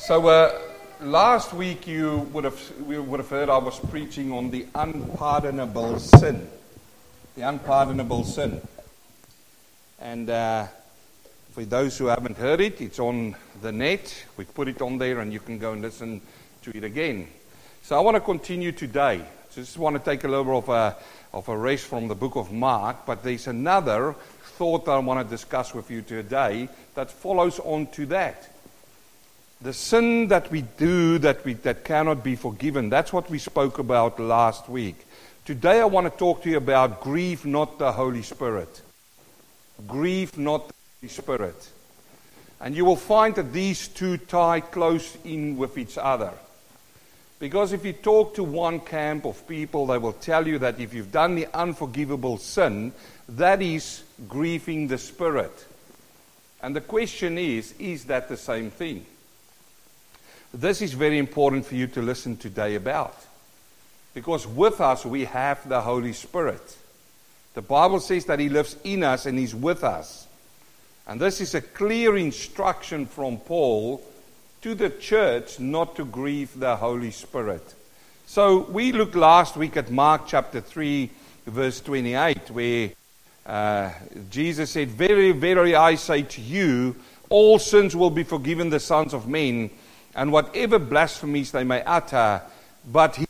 So last week we would have heard I was preaching on the unpardonable sin. The unpardonable sin. And for those who haven't heard it, it's on the net. We put it on there and you can go and listen to it again. So I want to continue today. Just want to take a little bit of a rest from the book of Mark, but there's another thought that I want to discuss with you today that follows on to that. The sin that we do that cannot be forgiven, that's what we spoke about last week. Today I want to talk to you about grieve not the Holy Spirit. Grieve not the Holy Spirit. And you will find that these two tie close in with each other. Because if you talk to one camp of people, they will tell you that if you've done the unforgivable sin, that is grieving the Spirit. And the question is that the same thing? This is very important for you to listen today about. Because with us we have the Holy Spirit. The Bible says that He lives in us and He's with us. And this is a clear instruction from Paul to the church not to grieve the Holy Spirit. So we looked last week at Mark chapter 3 verse 28 where Jesus said, "Very, very, I say to you, all sins will be forgiven the sons of men, and whatever blasphemies they may utter, but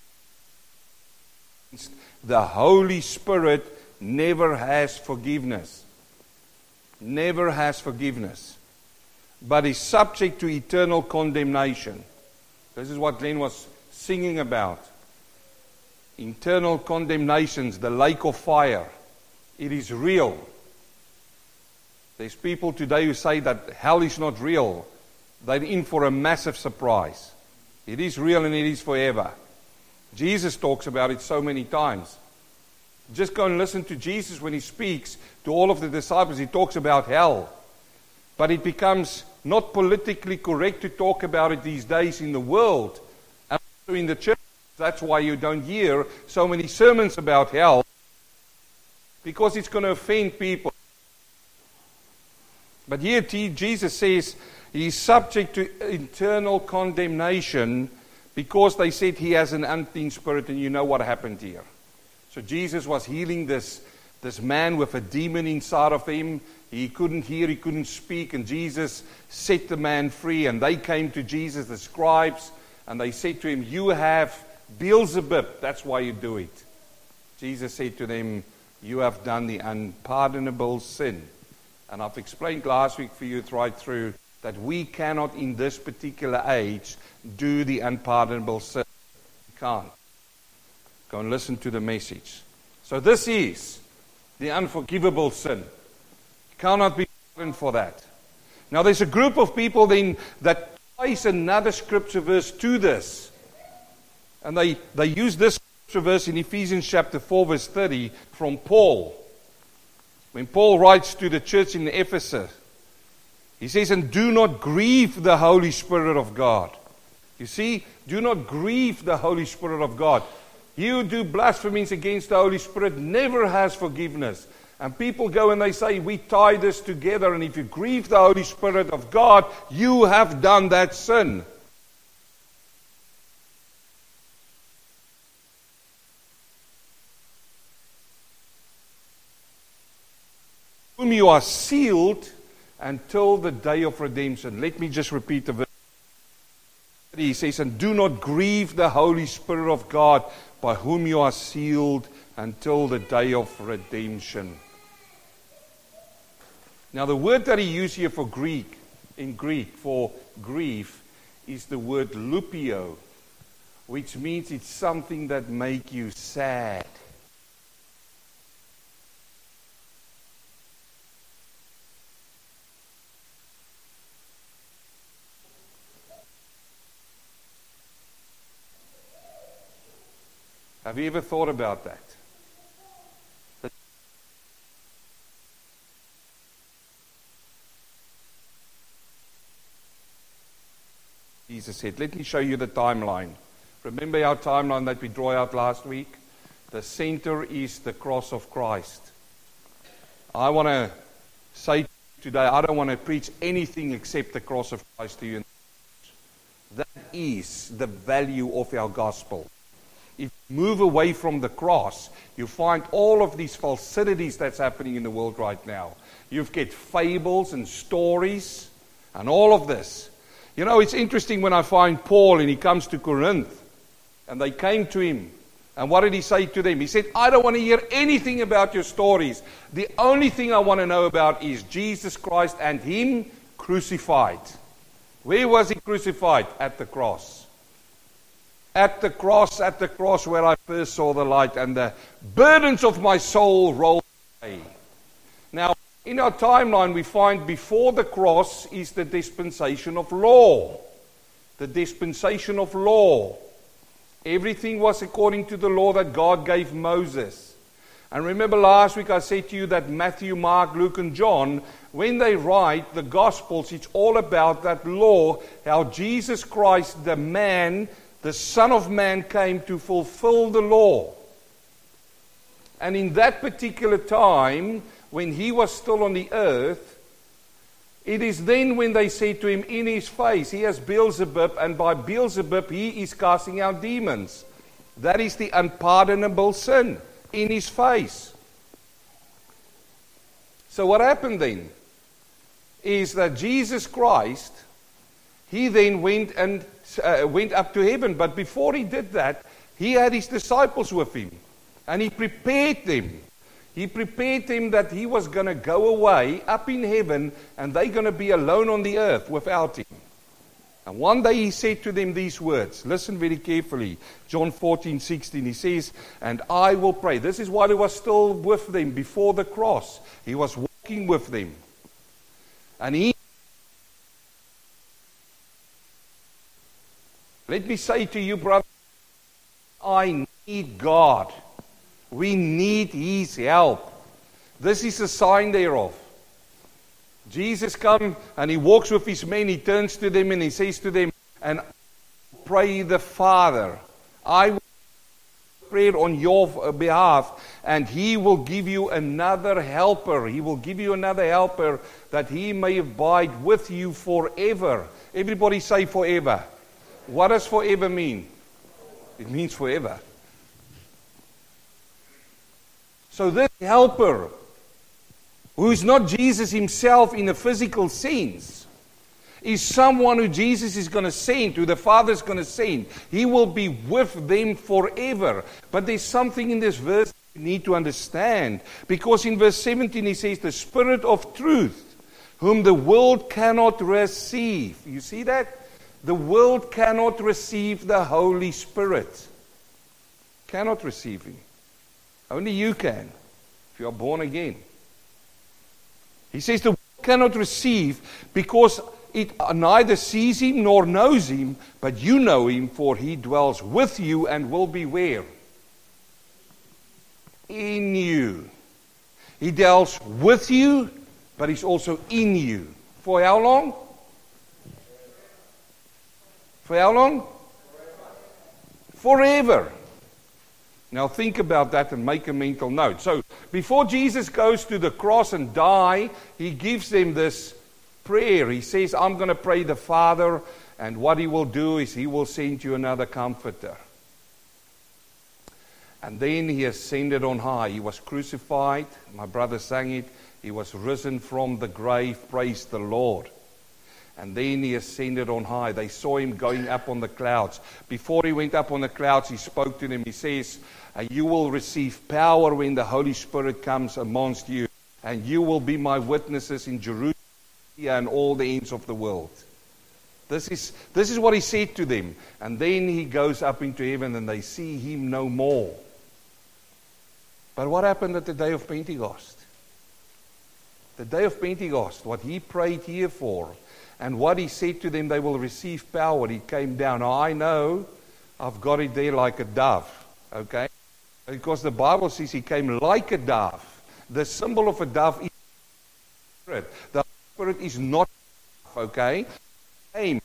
the Holy Spirit never has forgiveness." Never has forgiveness. But is subject to eternal condemnation. This is what Glenn was singing about. Eternal condemnations, the lake of fire. It is real. There's people today who say that hell is not real. They're in for a massive surprise. It is real and it is forever. Jesus talks about it so many times. Just go and listen to Jesus when He speaks to all of the disciples. He talks about hell. But it becomes not politically correct to talk about it these days in the world. And also in the church. That's why you don't hear so many sermons about hell. Because it's going to offend people. But here Jesus says He is subject to eternal condemnation because they said He has an unclean spirit, and you know what happened here. So Jesus was healing this man with a demon inside of him. He couldn't hear, he couldn't speak, and Jesus set the man free. And they came to Jesus, the scribes, and they said to him, "You have Beelzebub, that's why you do it." Jesus said to them, "You have done the unpardonable sin." And I've explained last week for you right through that we cannot in this particular age do the unpardonable sin. We can't. Go and listen to the message. So this is the unforgivable sin. Cannot be pardoned for that. Now there's a group of people then that ties another scripture verse to this. And they use this scripture verse in Ephesians chapter 4 verse 30 from Paul. When Paul writes to the church in Ephesus, he says, "And do not grieve the Holy Spirit of God." You see, do not grieve the Holy Spirit of God. He who do blasphemies against the Holy Spirit never has forgiveness. And people go and they say, we tie this together, and if you grieve the Holy Spirit of God, you have done that sin. Whom you are sealed until the day of redemption. Let me just repeat the verse. He says, "And do not grieve the Holy Spirit of God, by whom you are sealed until the day of redemption." Now the word that he used here for in Greek for grief is the word lupio, which means it's something that makes you sad. Have you ever thought about that? Jesus said, let me show you the timeline. Remember our timeline that we drew out last week? The center is the cross of Christ. I want to say today, I don't want to preach anything except the cross of Christ to you. is the value of our gospel. If you move away from the cross, you find all of these falsities that's happening in the world right now. You get fables and stories and all of this. You know, it's interesting when I find Paul and he comes to Corinth and they came to him. And what did he say to them? He said, I don't want to hear anything about your stories. The only thing I want to know about is Jesus Christ and Him crucified. Where was He crucified? At the cross. At the cross where I first saw the light and the burdens of my soul rolled away. Now, in our timeline we find before the cross is the dispensation of law. The dispensation of law. Everything was according to the law that God gave Moses. And remember last week I said to you that Matthew, Mark, Luke and John, when they write the Gospels, it's all about that law, how Jesus Christ, the man, the Son of Man, came to fulfill the law. And in that particular time, when He was still on the earth, it is then when they say to Him in His face, He has Beelzebub, and by Beelzebub He is casting out demons. That is the unpardonable sin, in His face. So what happened then is that Jesus Christ, He then went up to heaven. But before He did that, He had His disciples with Him. And He prepared them. He prepared them that He was going to go away up in heaven and they're going to be alone on the earth without Him. And one day He said to them these words. Listen very carefully. John 14:16. He says, and I will pray. This is why He was still with them before the cross. He was walking with them. And let me say to you, brother, I need God. We need His help. This is a sign thereof. Jesus comes and He walks with His men. He turns to them and He says to them, and pray the Father. I will pray on your behalf and He will give you another helper. He will give you another helper that He may abide with you forever. Everybody say forever. What does forever mean? It means forever. So this helper, who is not Jesus Himself in a physical sense, is someone who Jesus is going to send, who the Father is going to send. He will be with them forever. But there's something in this verse you need to understand. Because in verse 17 He says, the Spirit of truth, whom the world cannot receive. You see that? The world cannot receive the Holy Spirit. Cannot receive Him. Only you can, if you are born again. He says the world cannot receive because it neither sees Him nor knows Him, but you know Him, for He dwells with you and will be where? In you. He dwells with you, but He's also in you. For how long? For how long? Forever. Now think about that and make a mental note. So before Jesus goes to the cross and die, He gives them this prayer. He says, I'm going to pray the Father, and what He will do is He will send you another comforter. And then He ascended on high. He was crucified. My brother sang it. He was risen from the grave. Praise the Lord. And then He ascended on high. They saw Him going up on the clouds. Before He went up on the clouds, He spoke to them. He says, you will receive power when the Holy Spirit comes amongst you. And you will be my witnesses in Jerusalem and all the ends of the world. This is what He said to them. And then He goes up into heaven and they see Him no more. But what happened at the day of Pentecost? The day of Pentecost, what He prayed here for, and what He said to them, they will receive power. He came down. Now I know I've got it there like a dove. Okay? Because the Bible says He came like a dove. The symbol of a dove is the Spirit. The Spirit is not a dove. Okay? He came.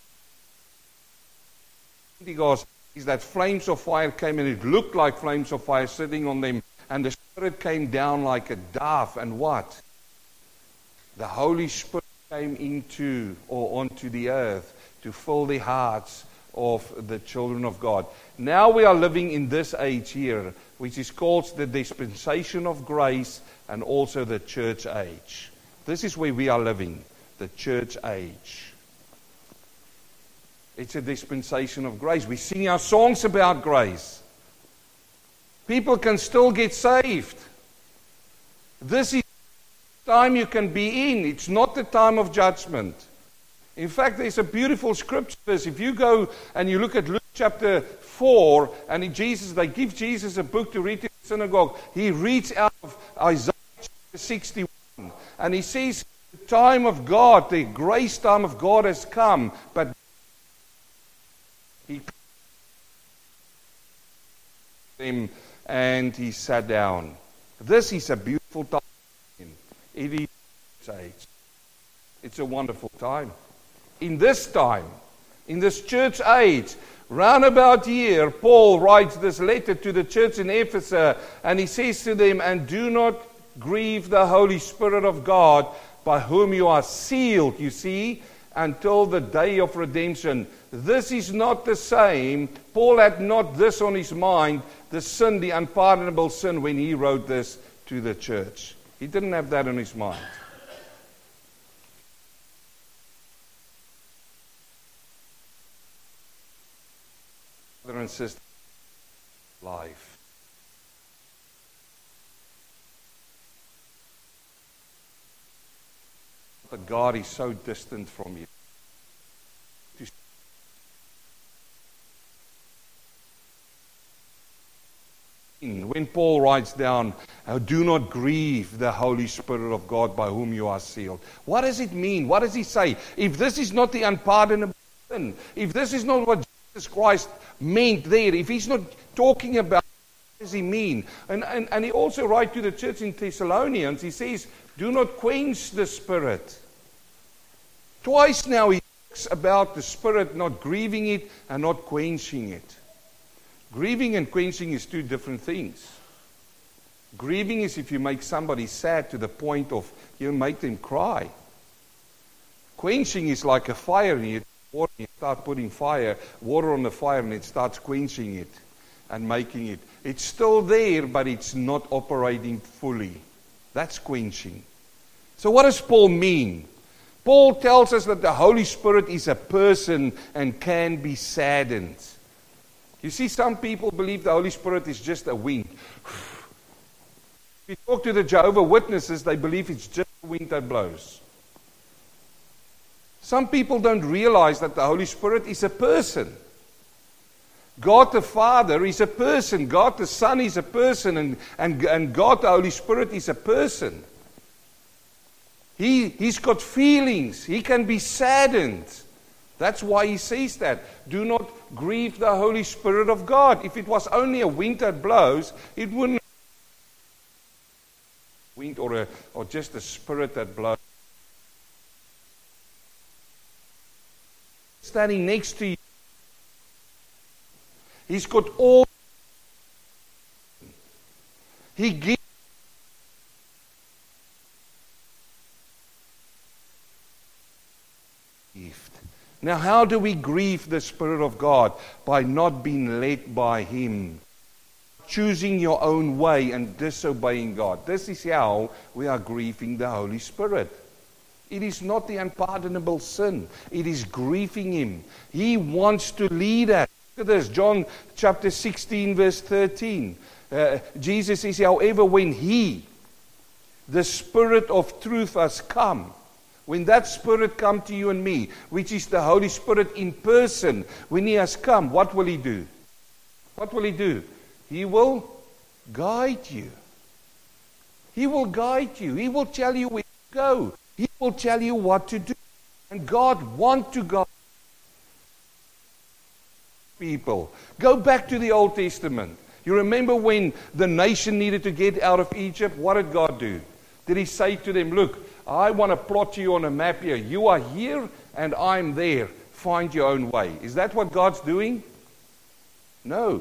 Pentecost is that flames of fire came and it looked like flames of fire sitting on them. And the Spirit came down like a dove. And what? The Holy Spirit came into or onto the earth to fill the hearts of the children of God. Now we are living in this age here, which is called the dispensation of grace and also the church age. This is where we are living, the church age. It's a dispensation of grace. We sing our songs about grace. People can still get saved. This is the time you can be in. It's not the time of judgment. In fact, there's a beautiful scripture. If you go and you look at Luke chapter 4, and they give Jesus a book to read in the synagogue. He reads out of Isaiah chapter 61. And he says, the time of God, the grace time of God has come. But he him and he sat down. This is a beautiful time. It is age. It's a wonderful time. In this time, in this church age, round about here, Paul writes this letter to the church in Ephesus, and he says to them, and do not grieve the Holy Spirit of God, by whom you are sealed, you see, until the day of redemption. This is not the same. Paul had not this on his mind, the sin, the unpardonable sin, when he wrote this to the church. He didn't have that on his mind. Brother and sister, life. But God is so distant from you. When Paul writes down, do not grieve the Holy Spirit of God by whom you are sealed. What does it mean? What does he say? If this is not the unpardonable sin, if this is not what Jesus Christ meant there, if he's not talking about, what does he mean? And he also writes to the church in Thessalonians, he says, do not quench the Spirit. Twice now he talks about the Spirit not grieving it and not quenching it. Grieving and quenching is two different things. Grieving is if you make somebody sad to the point of you make them cry. Quenching is like a fire, and you start putting water on the fire, and it starts quenching it and making it. It's still there, but it's not operating fully. That's quenching. So what does Paul mean? Paul tells us that the Holy Spirit is a person and can be saddened. You see, some people believe the Holy Spirit is just a wind. If you talk to the Jehovah's Witnesses, they believe it's just a wind that blows. Some people don't realize that the Holy Spirit is a person. God the Father is a person. God the Son is a person. And God the Holy Spirit is a person. He's got feelings. He can be saddened. That's why he says that. Do not grieve the Holy Spirit of God. If it was only a wind that blows, it wouldn't be a wind or just a spirit that blows. Standing next to you, he's got all. He gives. Now, how do we grieve the Spirit of God? By not being led by Him. Choosing your own way and disobeying God. This is how we are grieving the Holy Spirit. It is not the unpardonable sin. It is grieving Him. He wants to lead us. Look at this, John chapter 16, verse 13. Jesus says, however, when He, the Spirit of truth, has come, when that Spirit come to you and me, which is the Holy Spirit in person, when He has come, what will He do? What will He do? He will guide you. He will guide you. He will tell you where to go. He will tell you what to do. And God wants to guide people. Go back to the Old Testament. You remember when the nation needed to get out of Egypt? What did God do? Did He say to them, look, I want to plot you on a map here. You are here and I'm there. Find your own way. Is that what God's doing? No.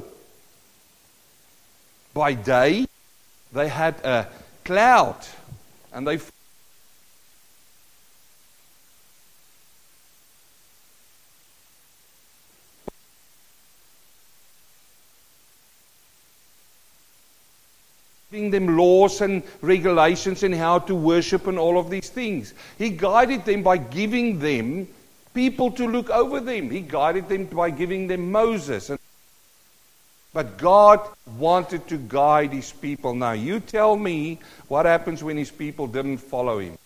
By day, they had a cloud and they giving them laws and regulations and how to worship and all of these things. He guided them by giving them people to look over them. He guided them by giving them Moses. But God wanted to guide His people. Now, you tell me what happens when His people didn't follow Him.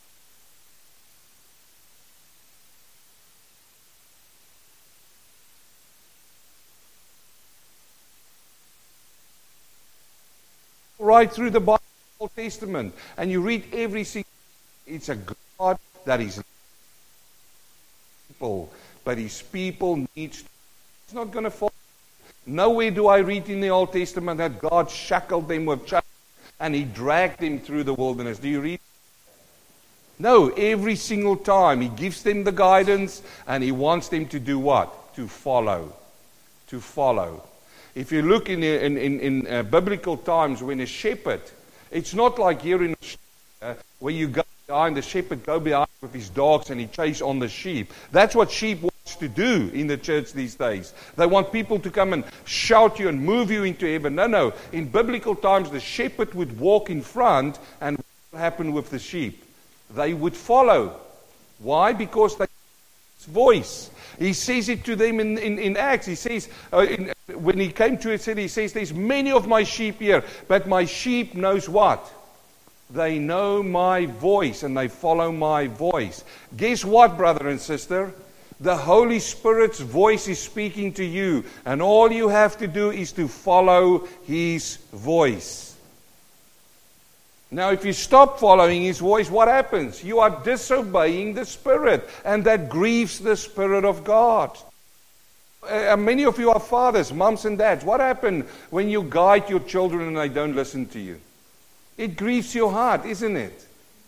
Right through the Bible, Old Testament, and you read every single. It's a God that is people, but His people needs. It's not going to follow. Nowhere do I read in the Old Testament that God shackled them with chains and He dragged them through the wilderness. Do you read? No, every single time He gives them the guidance and He wants them to do what? To follow. To follow. If you look in biblical times, when a shepherd, it's not like here in Australia where you go behind, the shepherd go behind with his dogs and he chase on the sheep. That's what sheep wants to do in the church these days. They want people to come and shout you and move you into heaven. No. In biblical times, the shepherd would walk in front, and what would happen with the sheep? They would follow. Why? Because they his voice. He says it to them in Acts. He says, when he came to a city, he says, there's many of my sheep here, but my sheep knows what? They know my voice and they follow my voice. Guess what, brother and sister? The Holy Spirit's voice is speaking to you, and all you have to do is to follow His voice. Now, if you stop following His voice, what happens? You are disobeying the Spirit, and that grieves the Spirit of God. Many of you are fathers, moms and dads. What happens when you guide your children and they don't listen to you? It grieves your heart, isn't it?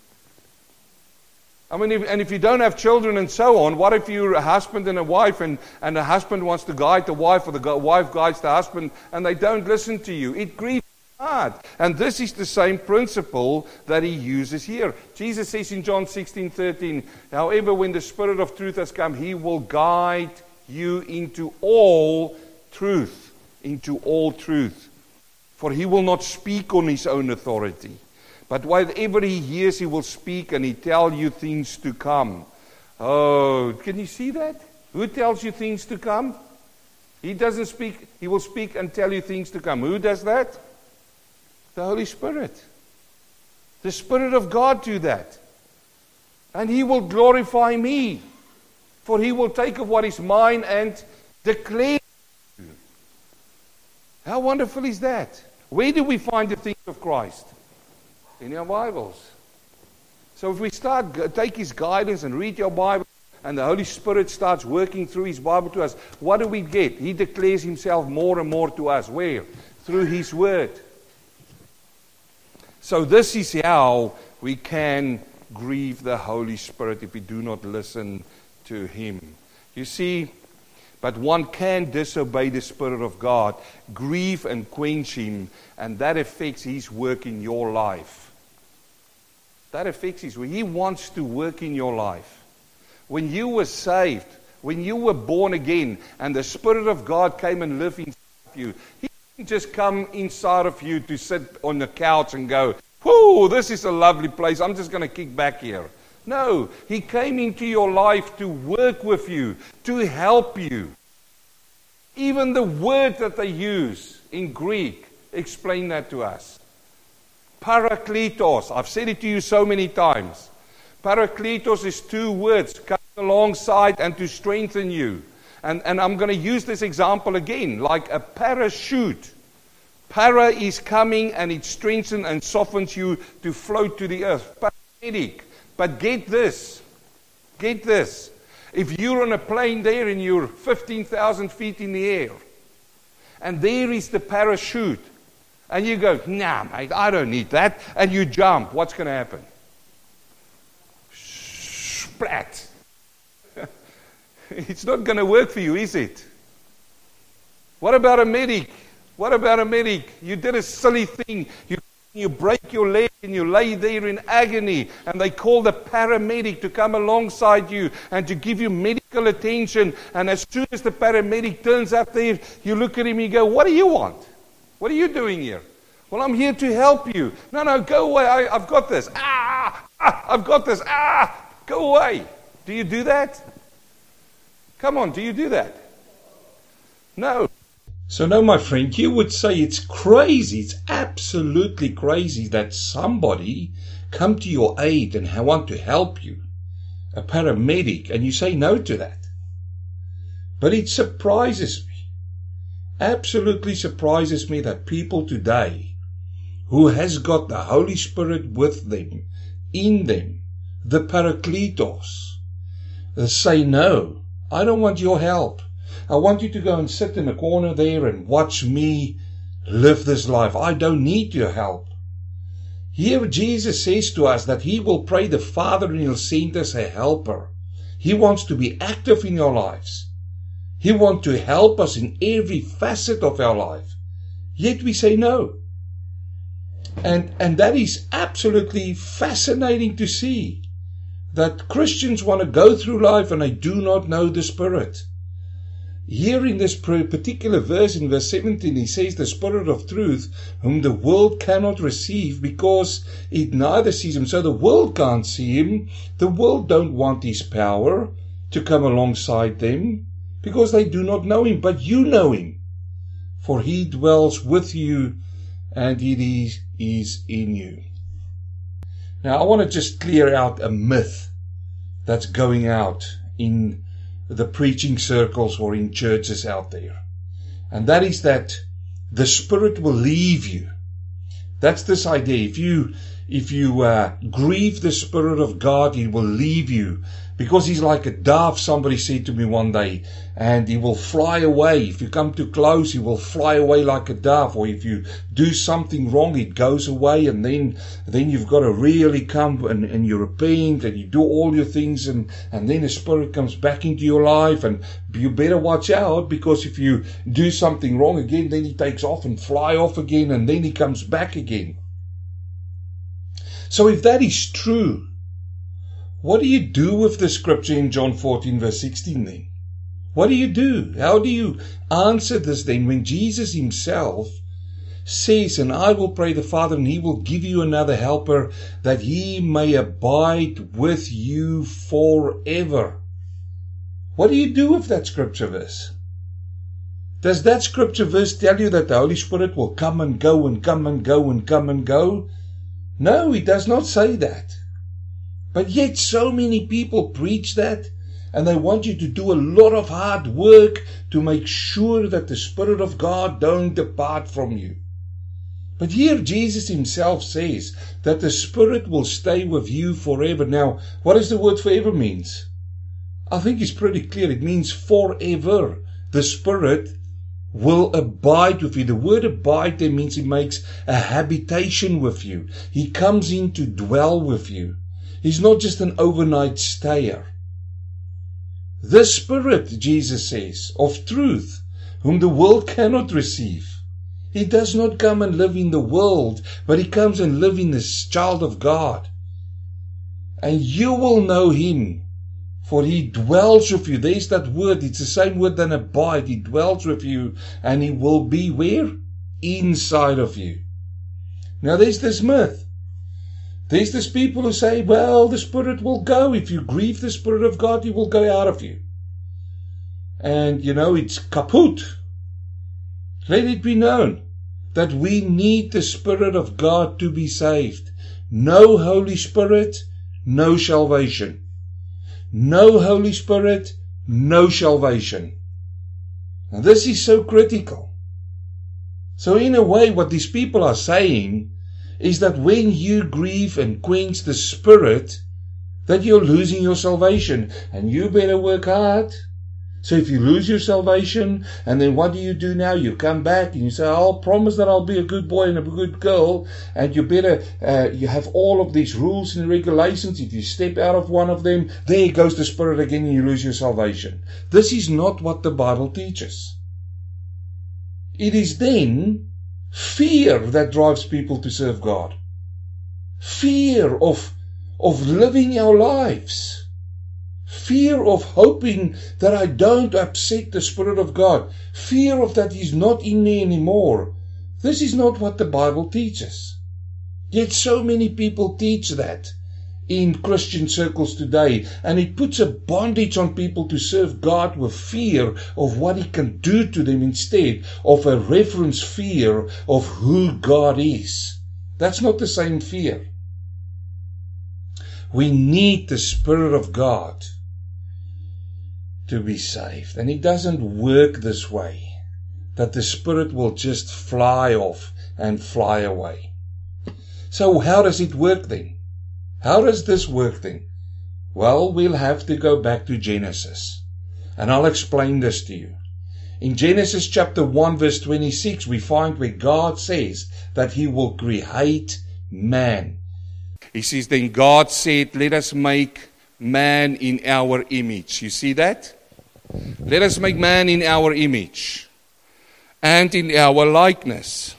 I mean, if you don't have children and so on, what if you're a husband and a wife, and the husband wants to guide the wife, or the wife guides the husband, and they don't listen to you? It grieves. And this is the same principle that He uses here. Jesus says in John 16:13, however, when the Spirit of truth has come, He will guide you into all truth. Into all truth. For He will not speak on His own authority, but whatever He hears, He will speak, and He tell you things to come. Oh, can you see that? Who tells you things to come? He doesn't speak. He will speak and tell you things to come. Who does that? The Holy Spirit. The Spirit of God do that. And He will glorify me. For He will take of what is mine and declare it to you. How wonderful is that? Where do we find the things of Christ? In our Bibles. So if we take His guidance and read your Bible, and the Holy Spirit starts working through His Bible to us, what do we get? He declares Himself more and more to us. Where? Through His Word. So this is how we can grieve the Holy Spirit if we do not listen to Him. You see, but one can disobey the Spirit of God, grieve and quench Him, and that affects His work in your life. That affects His work. He wants to work in your life. When you were saved, when you were born again, and the Spirit of God came and lived inside of you, He just come inside of you to sit on the couch and go, whoo, this is a lovely place, I'm just going to kick back here. No, He came into your life to work with you, to help you. Even the word that they use in Greek explain that to us. Parakletos, I've said it to you so many times. Parakletos is two words, coming alongside and to strengthen you. And I'm going to use this example again, like a parachute. Para is coming and it strengthens and softens you to float to the earth. Paramedic. But get this. Get this. If you're on a plane there and you're 15,000 feet in the air, and there is the parachute, and you go, nah, mate, I don't need that, and you jump, what's going to happen? Splat. It's not going to work for you, is it? What about a medic? What about a medic? You did a silly thing. You break your leg and you lay there in agony, and they call the paramedic to come alongside you and to give you medical attention. And as soon as the paramedic turns up there, you look at him and you go, what do you want? What are you doing here? Well, I'm here to help you. No, go away. I've got this. I've got this. Go away. Do you do that? Come on, do you do that? No. So no, my friend, you would say it's crazy. It's absolutely crazy that somebody come to your aid and want to help you, a paramedic, and you say no to that. But it surprises me, absolutely surprises me that people today who has got the Holy Spirit with them, in them, the Parakletos, say no, I don't want your help. I want you to go and sit in a corner there and watch me live this life. I don't need your help. Here Jesus says to us that He will pray the Father and He'll send us a helper. He wants to be active in your lives. He wants to help us in every facet of our life. Yet we say no. And that is absolutely fascinating to see, that Christians want to go through life and they do not know the Spirit. Here in this particular verse, in verse 17, he says, the Spirit of truth, whom the world cannot receive because it neither sees Him. So the world can't see Him. The world don't want His power to come alongside them because they do not know Him. But you know Him, for He dwells with you and it is in you. Now I want to just clear out a myth that's going out in the preaching circles or in churches out there. And that is that the Spirit will leave you. That's this idea. If you grieve the Spirit of God, He will leave you. Because He's like a dove, somebody said to me one day, and He will fly away. If you come too close, He will fly away like a dove. Or if you do something wrong, it goes away, and then you've got to really come and you repent and you do all your things, and then the Spirit comes back into your life, and you better watch out, because if you do something wrong again, then He takes off and fly off again, and then He comes back again. So if that is true, what do you do with the scripture in John 14 verse 16 then? What do you do? How do you answer this then when Jesus Himself says, and I will pray the Father and He will give you another helper that He may abide with you forever? What do you do with that scripture verse? Does that scripture verse tell you that the Holy Spirit will come and go and come and go and come and go? No, it does not say that. But yet so many people preach that, and they want you to do a lot of hard work to make sure that the Spirit of God don't depart from you. But here Jesus Himself says that the Spirit will stay with you forever. Now, what does the word forever means? I think it's pretty clear. It means forever. The Spirit will abide with you. The word abide there means He makes a habitation with you. He comes in to dwell with you. He's not just an overnight stayer. The Spirit, Jesus says, of truth, whom the world cannot receive. He does not come and live in the world, but He comes and live in this child of God. And you will know Him, for He dwells with you. There's that word. It's the same word than abide. He dwells with you, and He will be where? Inside of you. Now there's this myth. There's this people who say, well, the Spirit will go. If you grieve the Spirit of God, He will go out of you. And, it's kaput. Let it be known that we need the Spirit of God to be saved. No Holy Spirit, no salvation. No Holy Spirit, no salvation. Now this is so critical. So in a way, what these people are saying is that when you grieve and quench the Spirit, that you're losing your salvation, and you better work hard. So if you lose your salvation, and then what do you do now? You come back and you say, I'll promise that I'll be a good boy and a good girl, and you better, you have all of these rules and regulations. If you step out of one of them, there goes the Spirit again and you lose your salvation. This is not what the Bible teaches. It is then fear that drives people to serve God. Fear of living our lives. Fear of hoping that I don't upset the Spirit of God. Fear of that He's not in me anymore. This is not what the Bible teaches. Yet so many people teach that in Christian circles today, and it puts a bondage on people to serve God with fear of what He can do to them instead of a reverence fear of who God is. That's not the same fear. We need the Spirit of God to be saved, and it doesn't work this way, that the Spirit will just fly off and fly away. So how does it work then? How does this work then? Well, we'll have to go back to Genesis. And I'll explain this to you. In Genesis chapter 1 verse 26, we find where God says that He will create man. He says, then God said, let us make man in our image. You see that? Let us make man in our image and in our likeness.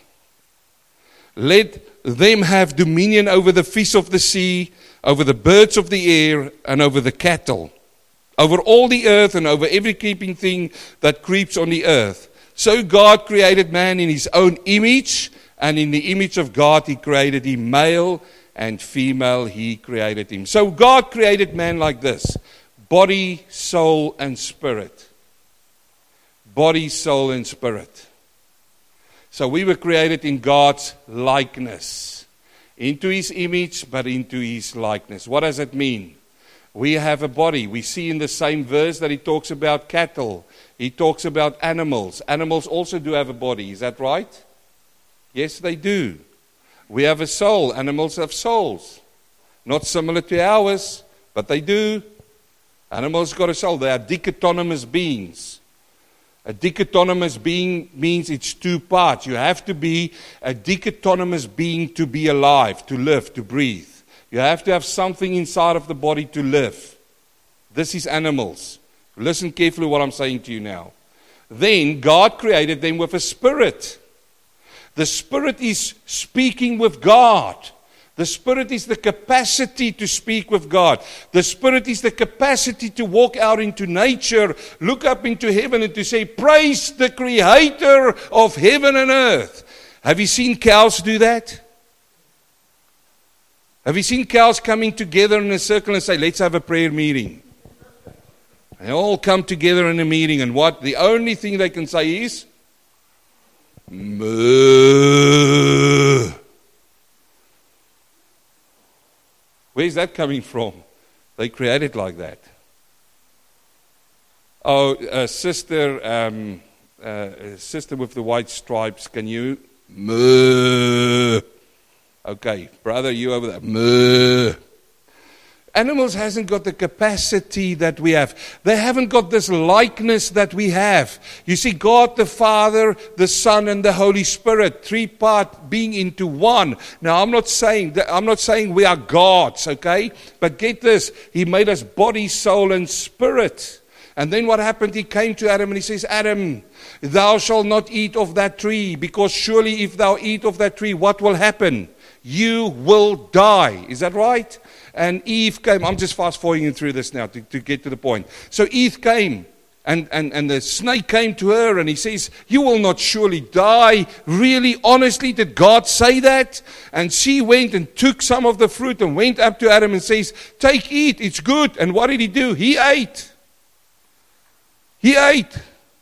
Let them have dominion over the fish of the sea, over the birds of the air, and over the cattle, over all the earth, and over every creeping thing that creeps on the earth. So God created man in His own image, and in the image of God He created him, male and female He created him. So God created man like this: body, soul, and spirit. Body, soul, and spirit. So we were created in God's likeness, into His image, but into His likeness. What does it mean? We have a body. We see in the same verse that He talks about cattle. He talks about animals. Animals also do have a body. Is that right? Yes, they do. We have a soul. Animals have souls. Not similar to ours, but they do. Animals got a soul. They are dichotomous beings. A dichotomous being means it's two parts. You have to be a dichotomous being to be alive, to live, to breathe. You have to have something inside of the body to live. This is animals. Listen carefully what I'm saying to you now. Then God created them with a spirit. The Spirit is speaking with God. The Spirit is the capacity to speak with God. The Spirit is the capacity to walk out into nature, look up into heaven and to say, praise the Creator of heaven and earth. Have you seen cows do that? Have you seen cows coming together in a circle and say, let's have a prayer meeting? They all come together in a meeting, and what? The only thing they can say is, moo. Where's that coming from? They created like that. Oh, sister with the white stripes, can you? Moo. Okay, brother, you over there. Moo. Animals hasn't got the capacity that we have. They haven't got this likeness that we have. You see, God the Father, the Son, and the Holy Spirit, three-part being into one. Now, I'm not saying we are gods, okay? But get this, He made us body, soul, and spirit. And then what happened? He came to Adam and He says, Adam, thou shalt not eat of that tree, because surely if thou eat of that tree, what will happen? You will die. Is that right? And Eve came. I'm just fast forwarding through this now to get to the point. So Eve came, and the snake came to her, and he says, you will not surely die. Really, honestly, did God say that? And she went and took some of the fruit and went up to Adam and says, take, eat, it's good. And what did he do? He ate. He ate.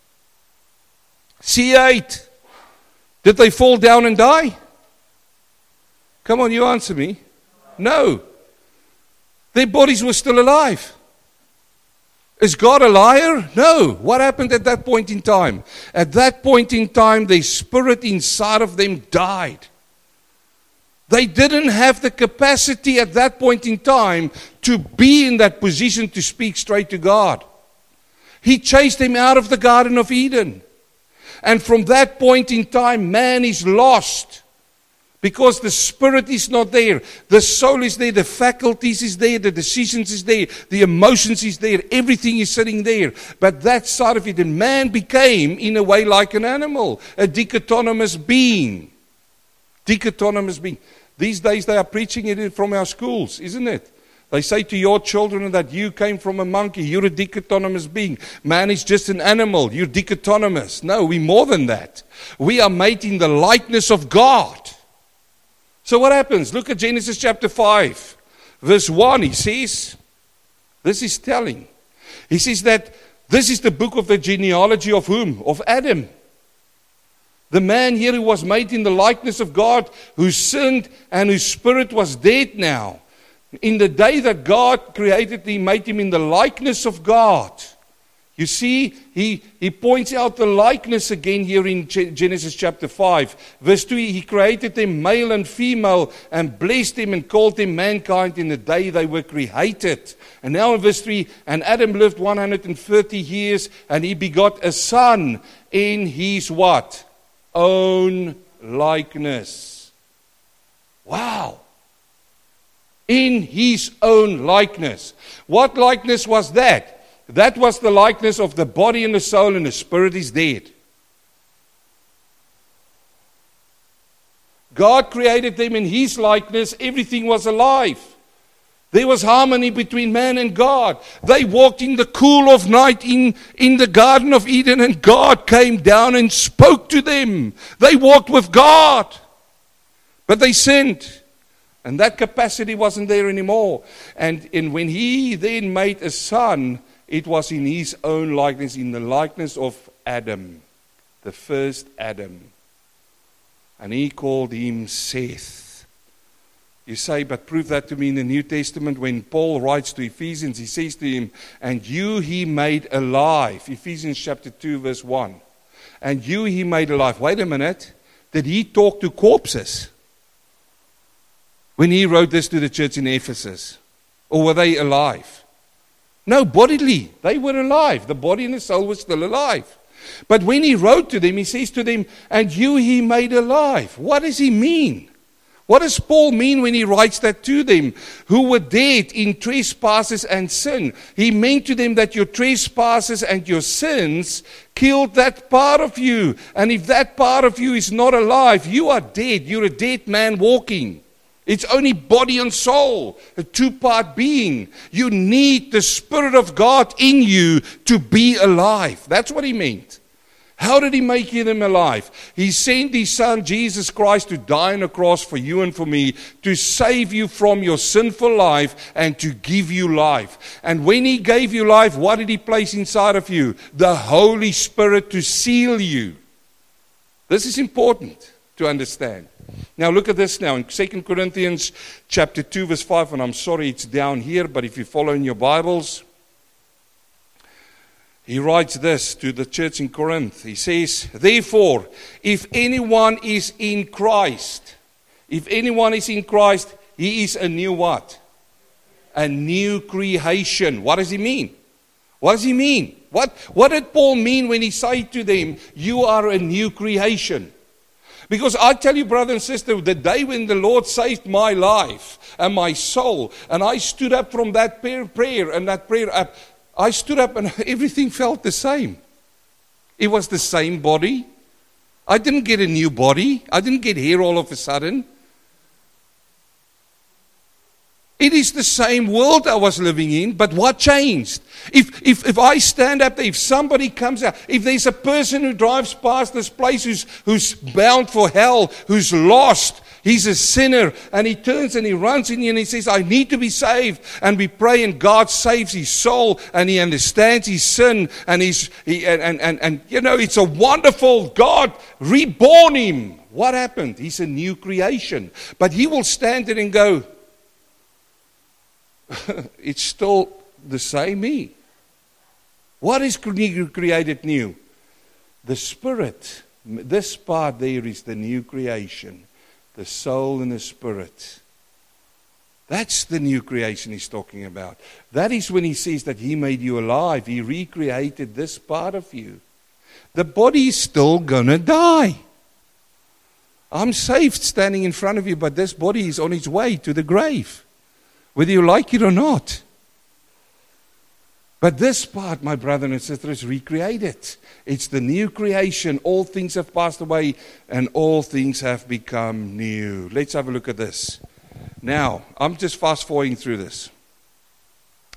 She ate. Did they fall down and die? Come on, you answer me. No. Their bodies were still alive. Is God a liar? No. What happened at that point in time? At that point in time, the spirit inside of them died. They didn't have the capacity at that point in time to be in that position to speak straight to God. He chased them out of the Garden of Eden. And from that point in time, man is lost. Because the spirit is not there. The soul is there. The faculties is there. The decisions is there. The emotions is there. Everything is sitting there. But that side of it, and man became, in a way, like an animal. A dichotomous being. Dichotomous being. These days they are preaching it from our schools, isn't it? They say to your children that you came from a monkey. You're a dichotomous being. Man is just an animal. You're dichotomous. No, we're more than that. We are made in the likeness of God. So what happens? Look at Genesis chapter 5. Verse 1, he says, this is telling. He says that this is the book of the genealogy of whom? Of Adam. The man here who was made in the likeness of God, who sinned and whose spirit was dead now. In the day that God created him, made him in the likeness of God. You see, he points out the likeness again here in Genesis chapter 5. Verse 2, he created them male and female and blessed them and called them mankind in the day they were created. And now in verse 3, and Adam lived 130 years and he begot a son in his what? Own likeness. Wow. In his own likeness. What likeness was that? That was the likeness of the body and the soul, and the spirit is dead. God created them in his likeness. Everything was alive. There was harmony between man and God. They walked in the cool of night in the Garden of Eden, and God came down and spoke to them. They walked with God. But they sinned. And that capacity wasn't there anymore. And when he then made a son, it was in his own likeness, in the likeness of Adam, the first Adam. And he called him Seth. You say, but prove that to me in the New Testament. When Paul writes to Ephesians, he says to him, and you he made alive. Ephesians chapter 2 verse 1. And you he made alive. Wait a minute. Did he talk to corpses when he wrote this to the church in Ephesus? Or were they alive? No, bodily. They were alive. The body and the soul were still alive. But when he wrote to them, he says to them, and you he made alive. What does he mean? What does Paul mean when he writes that to them, who were dead in trespasses and sin? He meant to them that your trespasses and your sins killed that part of you. And if that part of you is not alive, you are dead. You're a dead man walking. It's only body and soul, a two-part being. You need the Spirit of God in you to be alive. That's what he meant. How did he make them alive? He sent his son, Jesus Christ, to die on a cross for you and for me, to save you from your sinful life and to give you life. And when he gave you life, what did he place inside of you? The Holy Spirit to seal you. This is important to understand. Now look at this now in 2 Corinthians chapter 2 verse 5, and I'm sorry it's down here, but if you follow in your Bibles, he writes this to the church in Corinth. He says, therefore, if anyone is in Christ, he is a new what? A new creation. What does he mean? What does he mean? What did Paul mean when he said to them, you are a new creation? Because I tell you, brother and sister, the day when the Lord saved my life and my soul, and I stood up from that prayer and that prayer, I stood up and everything felt the same. It was the same body. I didn't get a new body. I didn't get hair all of a sudden. It is the same world I was living in, but what changed? If I stand up there, if somebody comes out, if there's a person who drives past this place who's bound for hell, who's lost, he's a sinner, and he turns and he runs in here and he says, I need to be saved. And we pray and God saves his soul and he understands his sin and it's a wonderful God reborn him. What happened? He's a new creation. But he will stand there and go, it's still the same me. What is created new? The Spirit. This part there is the new creation. The soul and the Spirit. That's the new creation he's talking about. That is when he says that he made you alive. He recreated this part of you. The body is still gonna die. I'm saved standing in front of you, but this body is on its way to the grave, whether you like it or not. But this part, my brother and sister, is recreated. It's the new creation. All things have passed away and all things have become new. Let's have a look at this. Now, I'm just fast forwarding through this.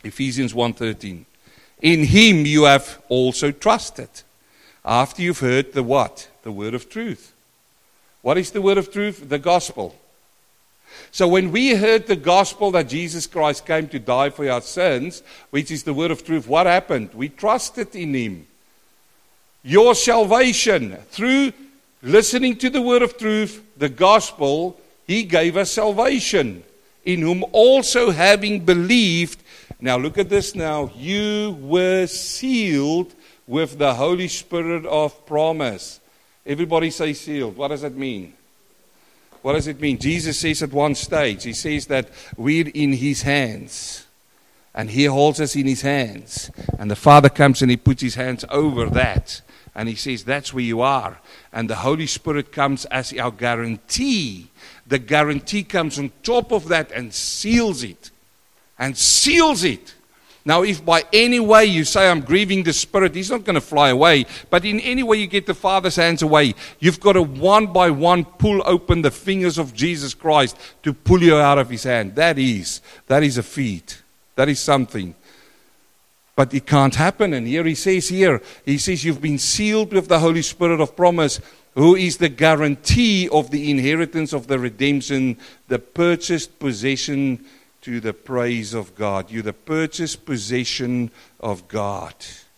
Ephesians 1:13. In him you have also trusted. After you've heard the what? The word of truth. What is the word of truth? The gospel. So when we heard the gospel that Jesus Christ came to die for our sins, which is the word of truth, what happened? We trusted in him. Your salvation, through listening to the word of truth, the gospel, he gave us salvation. In whom also having believed, now look at this now, you were sealed with the Holy Spirit of promise. Everybody say sealed. What does that mean? What does it mean? Jesus says at one stage, he says that we're in his hands. And he holds us in his hands. And the Father comes and he puts his hands over that. And he says, that's where you are. And the Holy Spirit comes as our guarantee. The guarantee comes on top of that and seals it. And seals it. Now, if by any way you say, I'm grieving the Spirit, he's not going to fly away. But in any way you get the Father's hands away, you've got to one by one pull open the fingers of Jesus Christ to pull you out of his hand. That is a feat. That is something. But it can't happen. And he says you've been sealed with the Holy Spirit of promise, who is the guarantee of the inheritance of the redemption, the purchased possession to the praise of God. You're the purchased possession of God.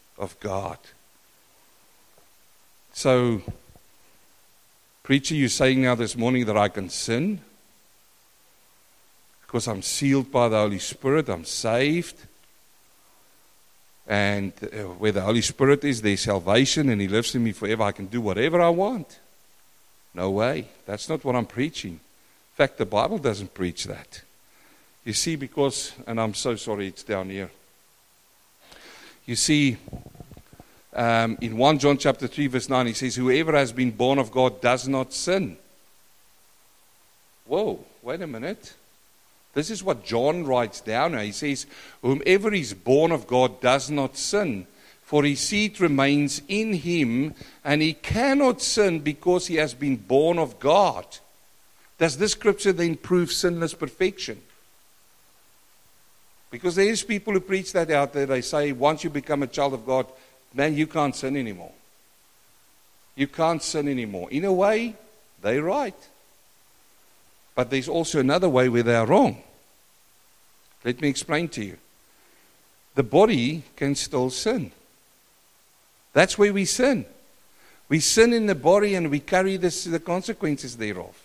So, preacher, you're saying now this morning that I can sin because I'm sealed by the Holy Spirit, I'm saved. And where the Holy Spirit is, there's salvation, and he lives in me forever. I can do whatever I want. No way. That's not what I'm preaching. In fact, the Bible doesn't preach that. You see, because, and I'm so sorry it's down here. You see, in 1 John chapter 3 verse 9, he says, whoever has been born of God does not sin. Whoa, wait a minute. This is what John writes down. He says, whomever is born of God does not sin, for his seed remains in him, and he cannot sin because he has been born of God. Does this scripture then prove sinless perfection? Because there is people who preach that out there. They say, once you become a child of God, man, you can't sin anymore. You can't sin anymore. In a way, they're right. But there's also another way where they are wrong. Let me explain to you. The body can still sin. That's where we sin. We sin in the body and we carry the consequences thereof.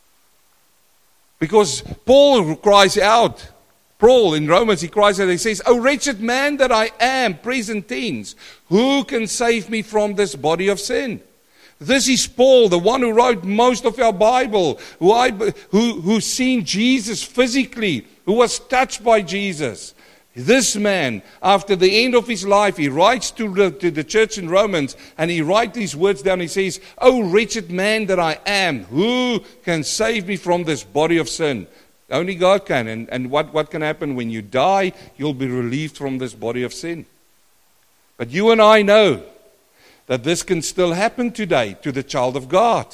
Because Paul cries out, Paul in Romans, he cries out, he says, "O wretched man that I am," present tense, "who can save me from this body of sin?" This is Paul, the one who wrote most of our Bible, who's seen Jesus physically, who was touched by Jesus. This man, after the end of his life, he writes to the church in Romans, and he writes these words down. He says, "O wretched man that I am, who can save me from this body of sin?" Only God can. And what can happen when you die? You'll be relieved from this body of sin. But you and I know that this can still happen today to the child of God.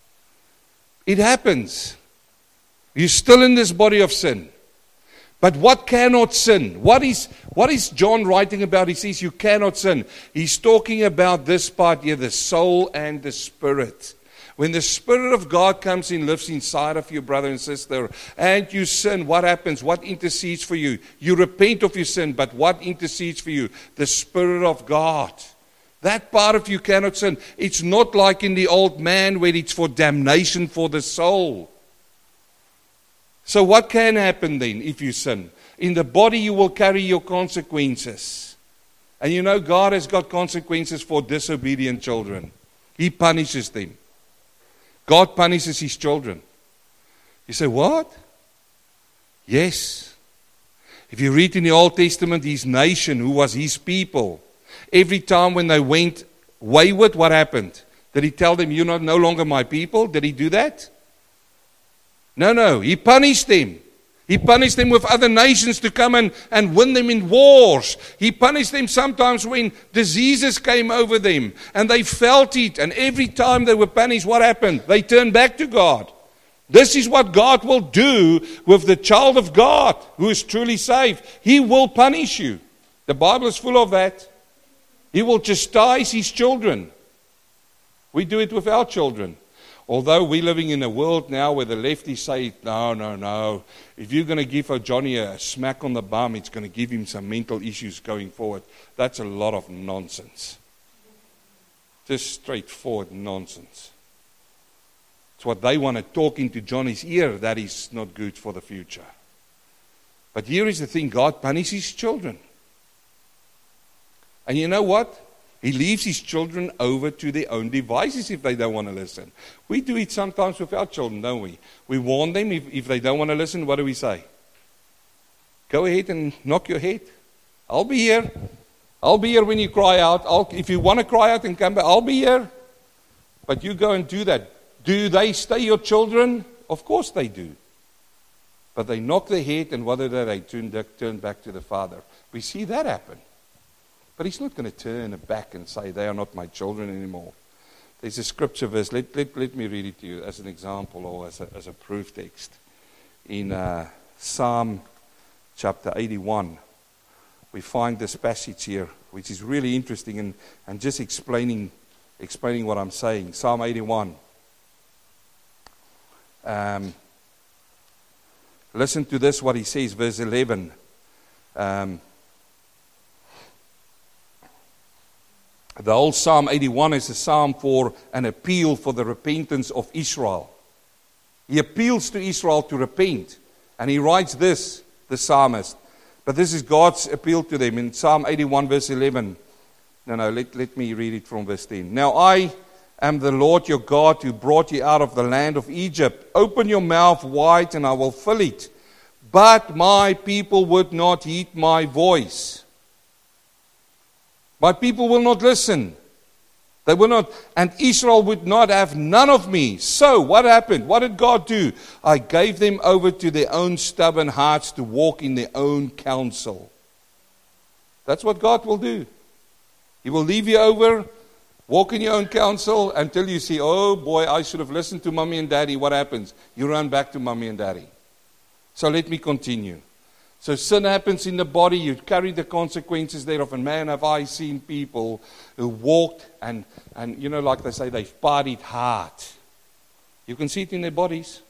It happens. You're still in this body of sin. But what cannot sin? What is John writing about? He says you cannot sin. He's talking about this part here, the soul and the spirit. When the Spirit of God comes in, lives inside of you, brother and sister, and you sin, what happens? What intercedes for you? You repent of your sin, but what intercedes for you? The Spirit of God. That part of you cannot sin. It's not like in the old man where it's for damnation for the soul. So what can happen then if you sin? In the body you will carry your consequences. And you know God has got consequences for disobedient children. He punishes them. God punishes his children. You say, what? Yes. If you read in the Old Testament, his nation, who was his people, every time when they went wayward, what happened? Did he tell them, you're no longer my people? Did he do that? No. He punished them. He punished them with other nations to come and win them in wars. He punished them sometimes when diseases came over them. And they felt it. And every time they were punished, what happened? They turned back to God. This is what God will do with the child of God who is truly saved. He will punish you. The Bible is full of that. He will chastise his children. We do it with our children. Although we're living in a world now where the lefties say, no. If you're going to give Johnny a smack on the bum, it's going to give him some mental issues going forward. That's a lot of nonsense. Just straightforward nonsense. It's what they want to talk into Johnny's ear that is not good for the future. But here is the thing, God punishes his children. And you know what? He leaves his children over to their own devices if they don't want to listen. We do it sometimes with our children, don't we? We warn them if they don't want to listen, what do we say? Go ahead and knock your head. I'll be here. I'll be here when you cry out. If you want to cry out and come back, I'll be here. But you go and do that. Do they stay your children? Of course they do. But they knock their head, and what do they turn back to the Father. We see that happen. But he's not going to turn back and say, they are not my children anymore. There's a scripture verse. Let me read it to you as an example or as a proof text. In Psalm chapter 81, we find this passage here, which is really interesting and just explaining what I'm saying. Psalm 81. Listen to this, what he says, verse 11. The whole Psalm 81 is a psalm for an appeal for the repentance of Israel. He appeals to Israel to repent. And he writes this, the psalmist. But this is God's appeal to them in Psalm 81 verse 11. Let me read it from verse 10. Now I am the Lord your God who brought you out of the land of Egypt. Open your mouth wide and I will fill it. But my people would not heed my voice. My people will not listen. They will not, and Israel would not have none of me. So, what happened? What did God do? I gave them over to their own stubborn hearts to walk in their own counsel. That's what God will do. He will leave you over, walk in your own counsel, until you see, oh boy, I should have listened to mommy and daddy. What happens? You run back to mommy and daddy. So let me continue. So sin happens in the body, you carry the consequences thereof. And man, have I seen people who walked and you know, like they say, they've partied hard. You can see it in their bodies.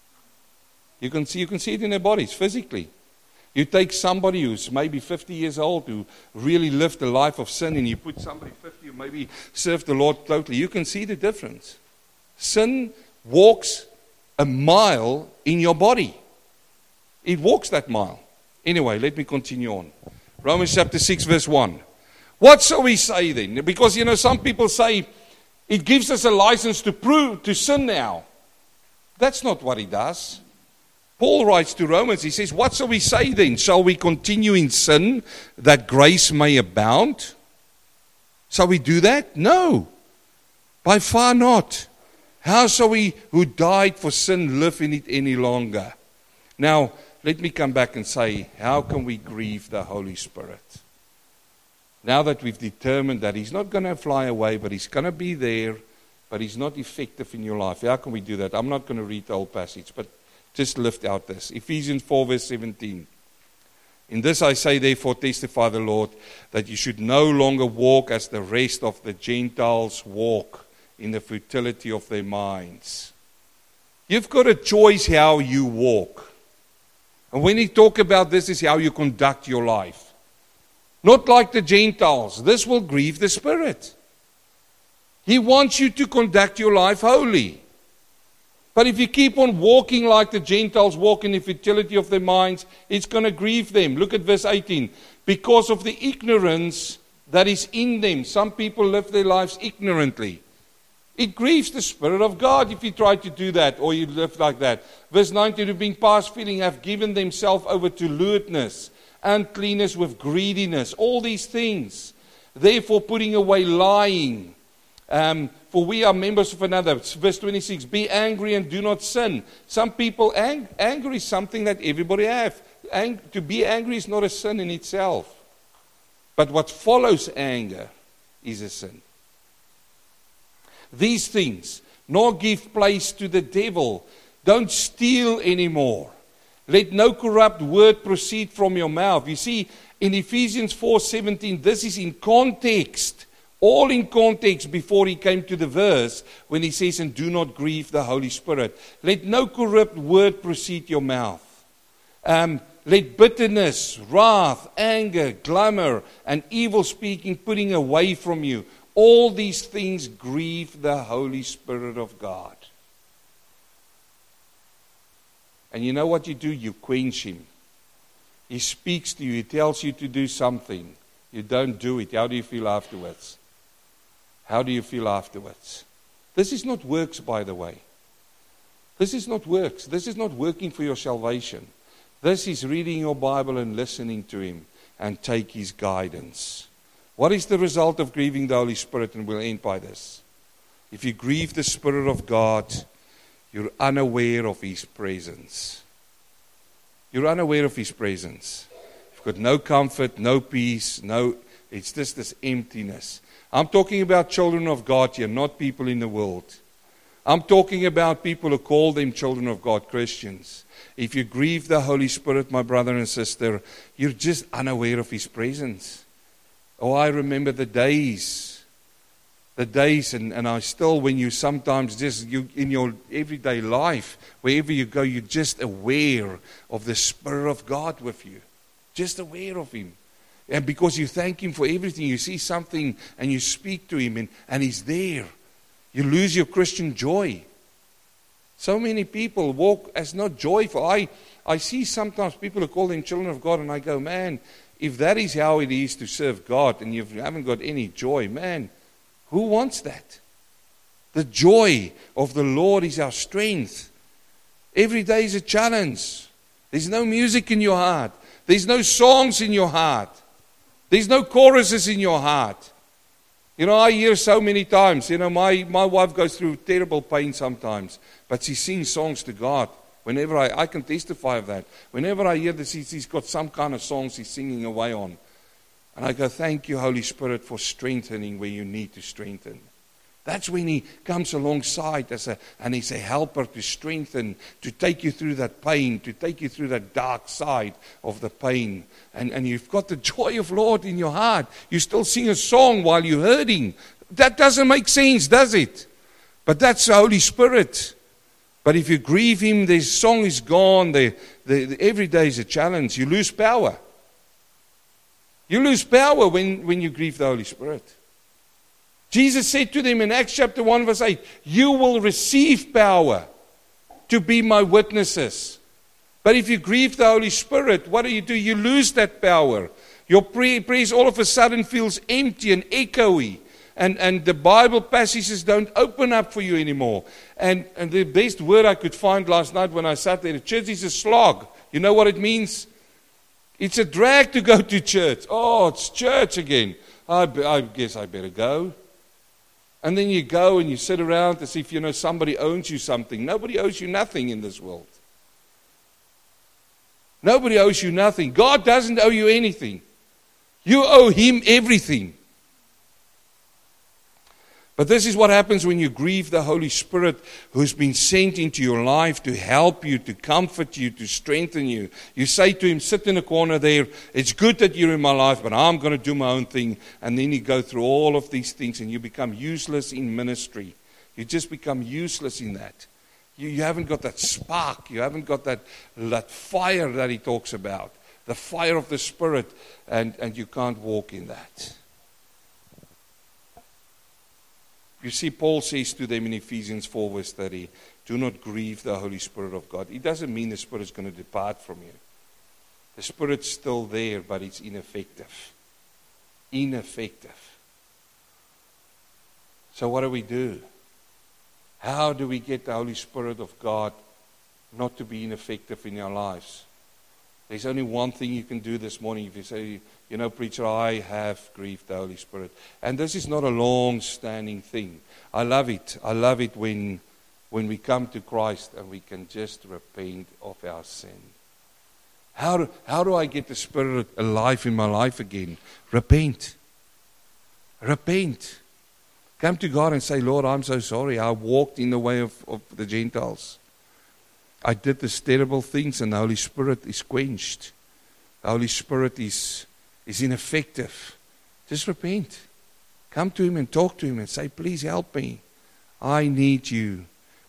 You can see it in their bodies, physically. You take somebody who's maybe 50 years old, who really lived a life of sin, and you put somebody 50 who maybe served the Lord totally. You can see the difference. Sin walks a mile in your body. It walks that mile. Anyway, let me continue on. Romans chapter 6 verse 1. What shall we say then? Because, you know, some people say it gives us a license to sin now. That's not what it does. Paul writes to Romans, he says, what shall we say then? Shall we continue in sin that grace may abound? Shall we do that? No, by far not. How shall we who died for sin live in it any longer? Now, let me come back and say, how can we grieve the Holy Spirit? Now that we've determined that He's not going to fly away, but He's going to be there, but He's not effective in your life. How can we do that? I'm not going to read the whole passage, but just lift out this. Ephesians 4 verse 17. In this I say, therefore, testify the Lord, that you should no longer walk as the rest of the Gentiles walk, in the futility of their minds. You've got a choice how you walk. And when he talk about this is how you conduct your life. Not like the Gentiles. This will grieve the Spirit. He wants you to conduct your life holy. But if you keep on walking like the Gentiles walk in the futility of their minds, it's going to grieve them. Look at verse 18. Because of the ignorance that is in them. Some people live their lives ignorantly. It grieves the Spirit of God if you try to do that or you live like that. Verse 19, who being past feeling have given themselves over to lewdness, uncleanness with greediness, all these things. Therefore putting away lying. For we are members of another. Verse 26, be angry and do not sin. Some people, anger is something that everybody have. To be angry is not a sin in itself. But what follows anger is a sin. These things, nor give place to the devil. Don't steal anymore. Let no corrupt word proceed from your mouth. You see, in Ephesians 4:17, this is in context. All in context before he came to the verse when he says, and do not grieve the Holy Spirit. Let no corrupt word proceed your mouth. Let bitterness, wrath, anger, clamor, and evil speaking putting away from you. All these things grieve the Holy Spirit of God. And you know what you do? You quench him. He speaks to you. He tells you to do something. You don't do it. How do you feel afterwards? How do you feel afterwards? This is not works, by the way. This is not works. This is not working for your salvation. This is reading your Bible and listening to him and take his guidance. What is the result of grieving the Holy Spirit? And we'll end by this. If you grieve the Spirit of God, you're unaware of his presence. You're unaware of his presence. You've got no comfort, no peace, it's just this emptiness. I'm talking about children of God here, not people in the world. I'm talking about people who call them children of God, Christians. If you grieve the Holy Spirit, my brother and sister, you're just unaware of his presence. Oh, I remember the days, and I still, when you sometimes you in your everyday life, wherever you go, you're just aware of the Spirit of God with you. Just aware of him. And because you thank him for everything, you see something and you speak to him and he's there. You lose your Christian joy. So many people walk as not joyful. I see sometimes people who call them children of God and I go, man, if that is how it is to serve God and you haven't got any joy, man, who wants that? The joy of the Lord is our strength. Every day is a challenge. There's no music in your heart. There's no songs in your heart. There's no choruses in your heart. You know, I hear so many times, my wife goes through terrible pain sometimes, but she sings songs to God. Whenever I can testify of that. Whenever I hear this, he's got some kind of songs he's singing away on. And I go, thank you, Holy Spirit, for strengthening where you need to strengthen. That's when he comes alongside and he's a helper to strengthen, to take you through that pain, to take you through that dark side of the pain. And you've got the joy of Lord in your heart. You still sing a song while you're hurting. That doesn't make sense, does it? But that's the Holy Spirit. But if you grieve him, the song is gone. Every day is a challenge. You lose power. You lose power when you grieve the Holy Spirit. Jesus said to them in Acts chapter 1 verse 8, you will receive power to be my witnesses. But if you grieve the Holy Spirit, what do? You lose that power. Your praise all of a sudden feels empty and echoey. And the Bible passages don't open up for you anymore. And the best word I could find last night when I sat there at church is a slog. You know what it means? It's a drag to go to church. Oh, it's church again. I guess I better go. And then you go and you sit around as if somebody owns you something. Nobody owes you nothing in this world. Nobody owes you nothing. God doesn't owe you anything. You owe him everything. But this is what happens when you grieve the Holy Spirit who's been sent into your life to help you, to comfort you, to strengthen you. You say to him, sit in a corner there, it's good that you're in my life, but I'm going to do my own thing. And then you go through all of these things and you become useless in ministry. You just become useless in that. You haven't got that spark. You haven't got that fire that he talks about. The fire of the Spirit, and you can't walk in that. You see, Paul says to them in Ephesians 4 verse 30, do not grieve the Holy Spirit of God. It doesn't mean the Spirit's going to depart from you. The Spirit's still there, but it's ineffective. Ineffective. So what do we do? How do we get the Holy Spirit of God not to be ineffective in our lives? There's only one thing you can do this morning. If you say, preacher, I have grieved the Holy Spirit. And this is not a long-standing thing. I love it. I love it when we come to Christ and we can just repent of our sin. How do I get the Spirit alive in my life again? Repent. Repent. Come to God and say, Lord, I'm so sorry. I walked in the way of the Gentiles. I did these terrible things and the Holy Spirit is quenched. The Holy Spirit is ineffective. Just repent. Come to Him and talk to Him and say, please help me. I need you.